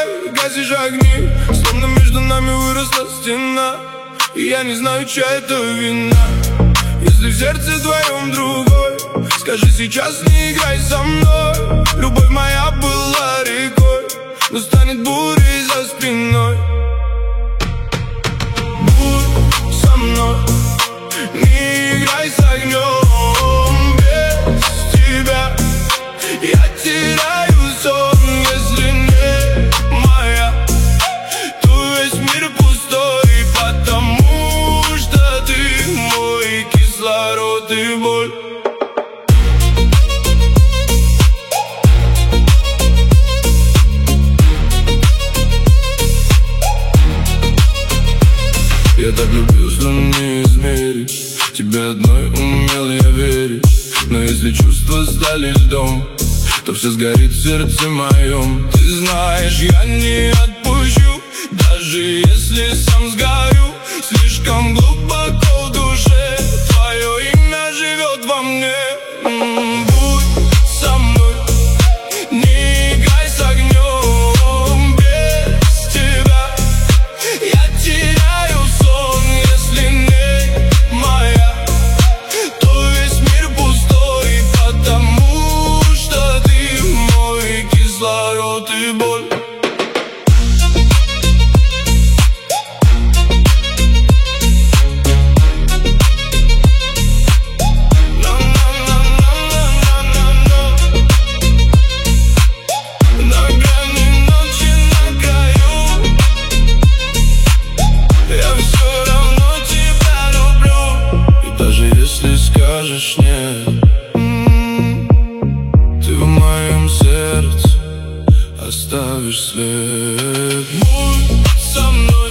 гасишь огни, словно между нами выросла стена. И я не знаю, чья это вина. Если в сердце твоем другой, скажи сейчас, не играй со мной. Любовь моя была рекой, но станет бурей за спиной. Будь со мной, не играй с огнем. Без тебя я теряю сон. Если не моя, то весь мир пустой, потому что ты мой кислород и боль. Я так любил, что не измерить. Тебе одной умел я верить. Но если чувства стали льдом, то все сгорит в сердце моем. Ты знаешь, я не отпущу, даже если сам сгорю. Слишком глубоко в душе твое имя живет во мне. Будь со мной, не играй с огнем. Без тебя я теряю сон. Если не моя, то весь мир пустой, потому что ты мой кислород и боль. Скажешь нет, ты в моем сердце оставишь след. Будь со мной.